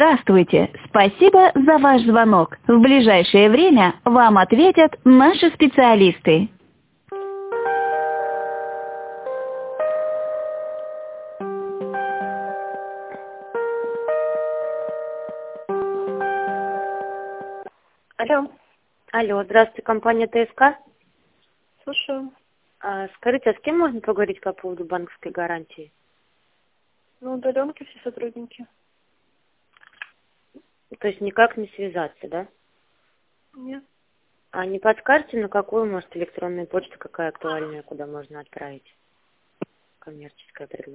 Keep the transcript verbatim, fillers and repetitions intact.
Здравствуйте! Спасибо за ваш звонок. В ближайшее время вам ответят наши специалисты. Алло, Алло, здравствуйте, компания ТСК. слушаю. А, скажите, а с кем можно поговорить по поводу банковской гарантии? На удаленке все сотрудники. То есть никак не связаться, да? Нет. А не подскажете, на какую, может, электронную почту, какая актуальная, куда можно отправить коммерческое предложение?